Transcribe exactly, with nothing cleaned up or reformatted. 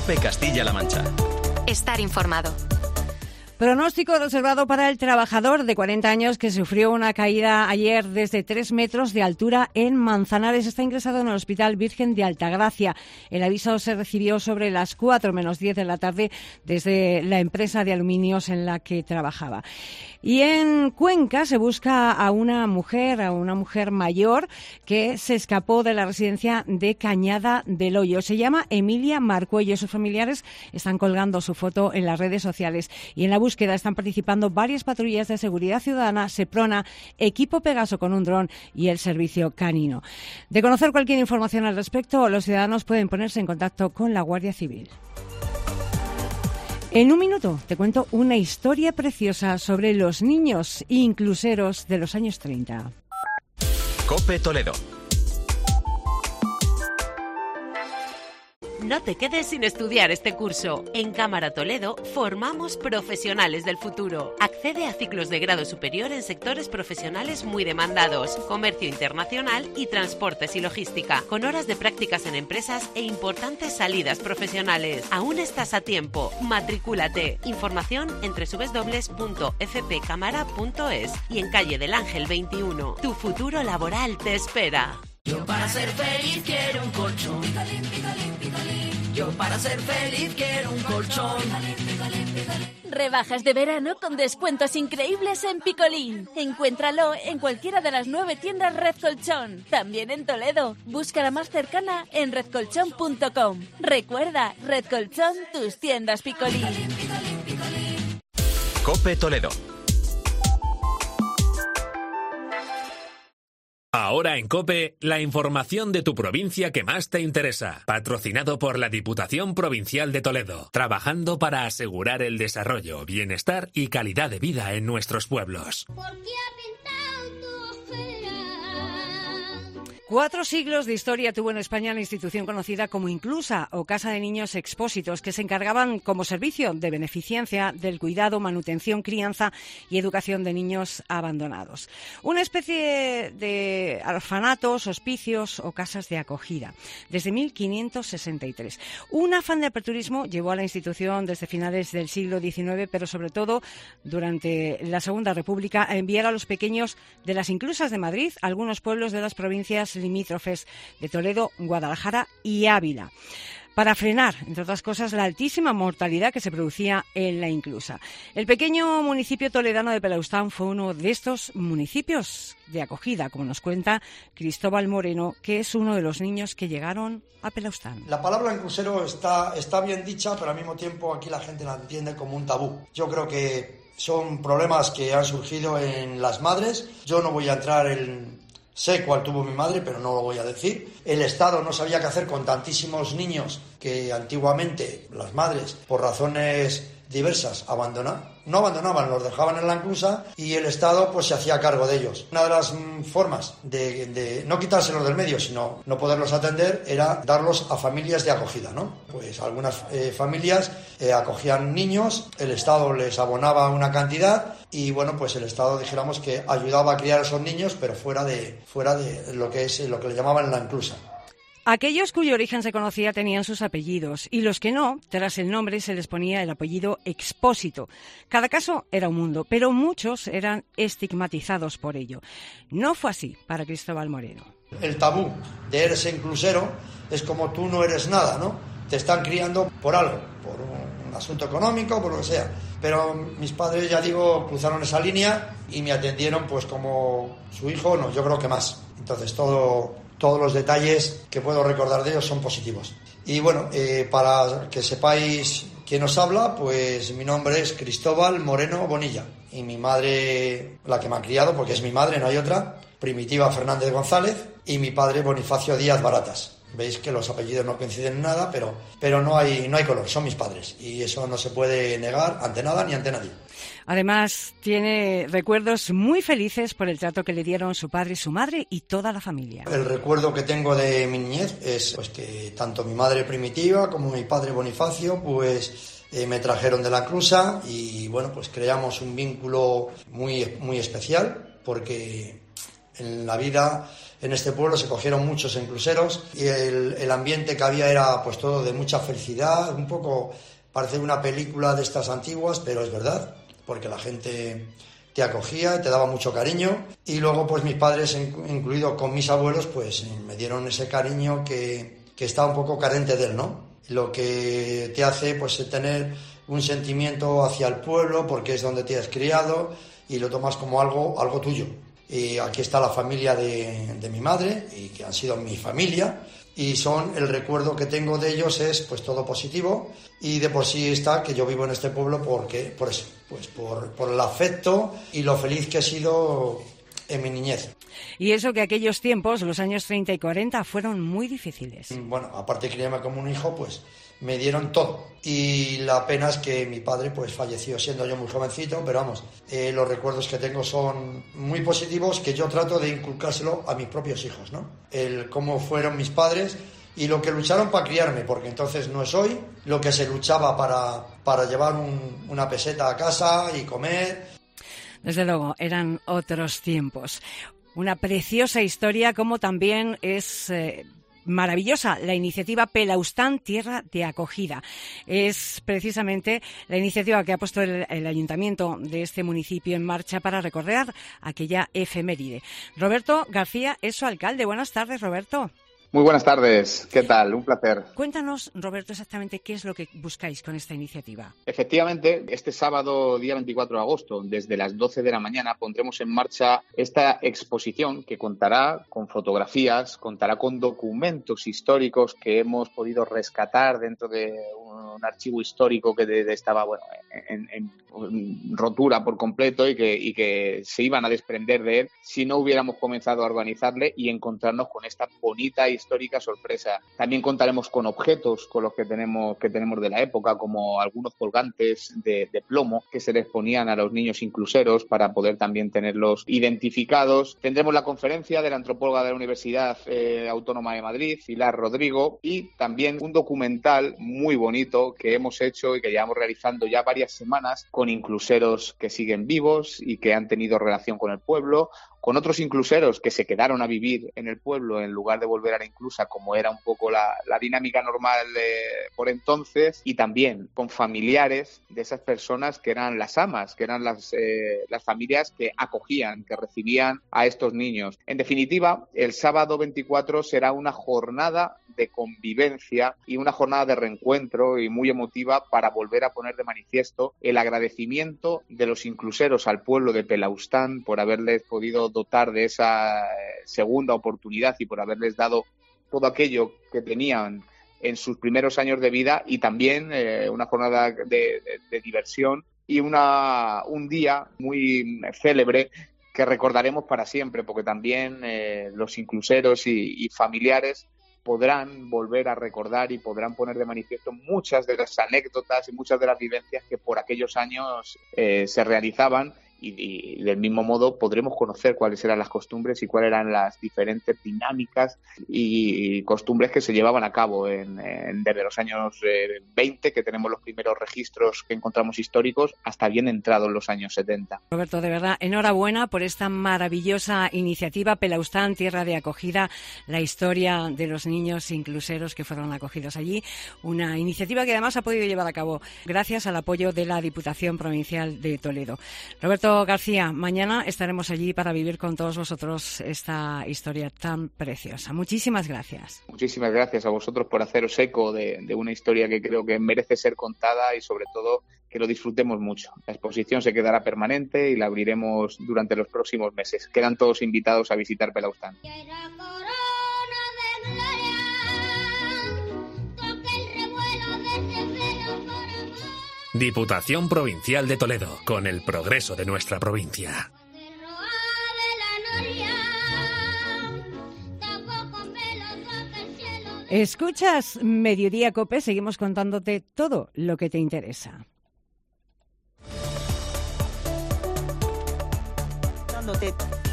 COPE Castilla-La Mancha. Estar informado. Pronóstico reservado para el trabajador de cuarenta años que sufrió una caída ayer desde tres metros de altura en Manzanares. Está ingresado en el Hospital Virgen de Altagracia. El aviso se recibió sobre las cuatro menos diez de la tarde desde la empresa de aluminios en la que trabajaba. Y en Cuenca se busca a una mujer, a una mujer mayor que se escapó de la residencia de Cañada del Hoyo. Se llama Emilia Marcuello. Sus familiares están colgando su foto en las redes sociales y en la búsqueda están participando varias patrullas de seguridad ciudadana, Seprona, equipo Pegaso con un dron y el servicio canino. De conocer cualquier información al respecto, los ciudadanos pueden ponerse en contacto con la Guardia Civil. En un minuto te cuento una historia preciosa sobre los niños incluseros de los años treinta. COPE Toledo. No te quedes sin estudiar este curso. En Cámara Toledo formamos profesionales del futuro. Accede a ciclos de grado superior en sectores profesionales muy demandados, comercio internacional y transportes y logística, con horas de prácticas en empresas e importantes salidas profesionales. Aún estás a tiempo. Matricúlate. Información en doble u doble u doble u punto f p cámara punto es y en calle del Ángel veintiuno. Tu futuro laboral te espera. Yo para ser feliz quiero un colchón. Picolín, picolín, picolín. Yo para ser feliz quiero un colchón. Picolín, picolín, picolín. Rebajas de verano con descuentos increíbles en Picolín. Encuéntralo en cualquiera de las nueve tiendas Red Colchón. También en Toledo. Busca la más cercana en red colchón punto com. Recuerda, Red Colchón, tus tiendas Picolín. Picolín, picolín, picolín. COPE Toledo. Ahora en COPE, la información de tu provincia que más te interesa. Patrocinado por la Diputación Provincial de Toledo. Trabajando para asegurar el desarrollo, bienestar y calidad de vida en nuestros pueblos. ¿Por qué ha pintado tu acera? Cuatro siglos de historia tuvo en España la institución conocida como Inclusa o Casa de Niños Expósitos, que se encargaban como servicio de beneficencia del cuidado, manutención, crianza y educación de niños abandonados. Una especie de orfanatos, hospicios o casas de acogida, desde mil quinientos sesenta y tres. Un afán de aperturismo llevó a la institución desde finales del siglo diecinueve, pero sobre todo durante la Segunda República, a enviar a los pequeños de las Inclusas de Madrid a algunos pueblos de las provincias limítrofes de Toledo, Guadalajara y Ávila, para frenar, entre otras cosas, la altísima mortalidad que se producía en la Inclusa. El pequeño municipio toledano de Pelaustán fue uno de estos municipios de acogida, como nos cuenta Cristóbal Moreno, que es uno de los niños que llegaron a Pelaustán. La palabra inclusero está, está bien dicha, pero al mismo tiempo aquí la gente la entiende como un tabú. Yo creo que son problemas que han surgido en las madres. Yo no voy a entrar en... Sé cuál tuvo mi madre, pero no lo voy a decir. El Estado no sabía qué hacer con tantísimos niños que antiguamente las madres, por razones diversas, abandonaban. No abandonaban, los dejaban en la Inclusa y el Estado pues se hacía cargo de ellos. Una de las mm, formas de, de no quitárselos del medio, sino no poderlos atender, era darlos a familias de acogida, ¿no? Pues algunas eh, familias eh, acogían niños, el Estado les abonaba una cantidad y bueno, pues el Estado, dijéramos, que ayudaba a criar a esos niños, pero fuera de, fuera de lo que es lo que le llamaban la Inclusa. Aquellos cuyo origen se conocía tenían sus apellidos y los que no, tras el nombre se les ponía el apellido Expósito. Cada caso era un mundo, pero muchos eran estigmatizados por ello. No fue así para Cristóbal Moreno. El tabú de eres inclusero es como tú no eres nada, ¿no? Te están criando por algo, por un asunto económico, por lo que sea. Pero mis padres, ya digo, cruzaron esa línea y me atendieron pues como su hijo, no, yo creo que más. Entonces todo... Todos los detalles que puedo recordar de ellos son positivos. Y bueno, eh, para que sepáis quién os habla, pues mi nombre es Cristóbal Moreno Bonilla. Y mi madre, la que me ha criado, porque es mi madre, no hay otra, Primitiva Fernández González, y mi padre Bonifacio Díaz Baratas. Veis que los apellidos no coinciden en nada, pero, pero no hay, no hay color, son mis padres. Y eso no se puede negar ante nada ni ante nadie. Además, tiene recuerdos muy felices por el trato que le dieron su padre y su madre y toda la familia. El recuerdo que tengo de mi niñez es pues, que tanto mi madre Primitiva como mi padre Bonifacio pues eh, me trajeron de la Inclusa y bueno, pues creamos un vínculo muy, muy especial porque en la vida en este pueblo, se cogieron muchos incluseros y el, el ambiente que había era pues todo de mucha felicidad, un poco parece una película de estas antiguas, pero es verdad, porque la gente te acogía, te daba mucho cariño, y luego pues mis padres, incluido con mis abuelos, pues me dieron ese cariño que, que estaba un poco carente de él, ¿no? Lo que te hace pues tener un sentimiento hacia el pueblo, porque es donde te has criado y lo tomas como algo, algo tuyo. Y aquí está la familia de, de mi madre, y que han sido mi familia, y son, el recuerdo que tengo de ellos es pues todo positivo, y de por sí está que yo vivo en este pueblo porque, por eso, pues por, por el afecto y lo feliz que he sido en mi niñez. Y eso que aquellos tiempos, los años treinta y cuarenta, fueron muy difíciles. Bueno, aparte de criarme como un hijo, pues me dieron todo. Y la pena es que mi padre pues falleció siendo yo muy jovencito, pero vamos, eh, los recuerdos que tengo son muy positivos, que yo trato de inculcárselo a mis propios hijos, ¿no? El cómo fueron mis padres y lo que lucharon para criarme, porque entonces no es hoy lo que se luchaba para, para llevar un, una peseta a casa y comer. Desde luego, eran otros tiempos. Una preciosa historia, como también es eh, maravillosa la iniciativa Pelaustán Tierra de Acogida. Es precisamente la iniciativa que ha puesto el, el ayuntamiento de este municipio en marcha para recordar aquella efeméride. Roberto García es su alcalde. Buenas tardes, Roberto. Muy buenas tardes, ¿qué tal? Un placer. Cuéntanos, Roberto, exactamente qué es lo que buscáis con esta iniciativa. Efectivamente, este sábado, día veinticuatro de agosto, desde las doce de la mañana, pondremos en marcha esta exposición que contará con fotografías, contará con documentos históricos que hemos podido rescatar dentro de un archivo histórico que de, de estaba bueno, en, en, en rotura por completo y que, y que se iban a desprender de él si no hubiéramos comenzado a organizarle y encontrarnos con esta bonita histórica sorpresa. También contaremos con objetos con los que tenemos que tenemos de la época, como algunos colgantes de, de plomo que se les ponían a los niños incluseros para poder también tenerlos identificados. Tendremos la conferencia de la antropóloga de la Universidad eh, Autónoma de Madrid, Pilar Rodrigo, y también un documental muy bonito que hemos hecho y que llevamos realizando ya varias semanas con incluseros que siguen vivos y que han tenido relación con el pueblo, con otros incluseros que se quedaron a vivir en el pueblo en lugar de volver a la inclusa, como era un poco la, la dinámica normal de, por entonces, y también con familiares de esas personas que eran las amas, que eran las, eh, las familias que acogían, que recibían a estos niños. En definitiva, el sábado veinticuatro será una jornada de convivencia y una jornada de reencuentro y muy emotiva para volver a poner de manifiesto el agradecimiento de los incluseros al pueblo de Pelaustán por haberles podido dotar de esa segunda oportunidad y por haberles dado todo aquello que tenían en sus primeros años de vida, y también eh, una jornada de, de, de diversión y una, un día muy célebre que recordaremos para siempre, porque también eh, los incluseros y, y familiares podrán volver a recordar y podrán poner de manifiesto muchas de las anécdotas y muchas de las vivencias que por aquellos años eh, se realizaban. Y, y del mismo modo podremos conocer cuáles eran las costumbres y cuáles eran las diferentes dinámicas y costumbres que se llevaban a cabo en, en, desde los años eh, veinte, que tenemos los primeros registros que encontramos históricos, hasta bien entrados los años setenta. Roberto, de verdad, enhorabuena por esta maravillosa iniciativa Pelaustán Tierra de Acogida, la historia de los niños incluseros que fueron acogidos allí, una iniciativa que además ha podido llevar a cabo gracias al apoyo de la Diputación Provincial de Toledo. Roberto García, mañana estaremos allí para vivir con todos vosotros esta historia tan preciosa. Muchísimas gracias. Muchísimas gracias a vosotros por haceros eco de, de una historia que creo que merece ser contada y sobre todo que lo disfrutemos mucho. La exposición se quedará permanente y la abriremos durante los próximos meses. Quedan todos invitados a visitar Pelaustán. Diputación Provincial de Toledo, con el progreso de nuestra provincia. Escuchas Mediodía COPE, seguimos contándote todo lo que te interesa. Dándote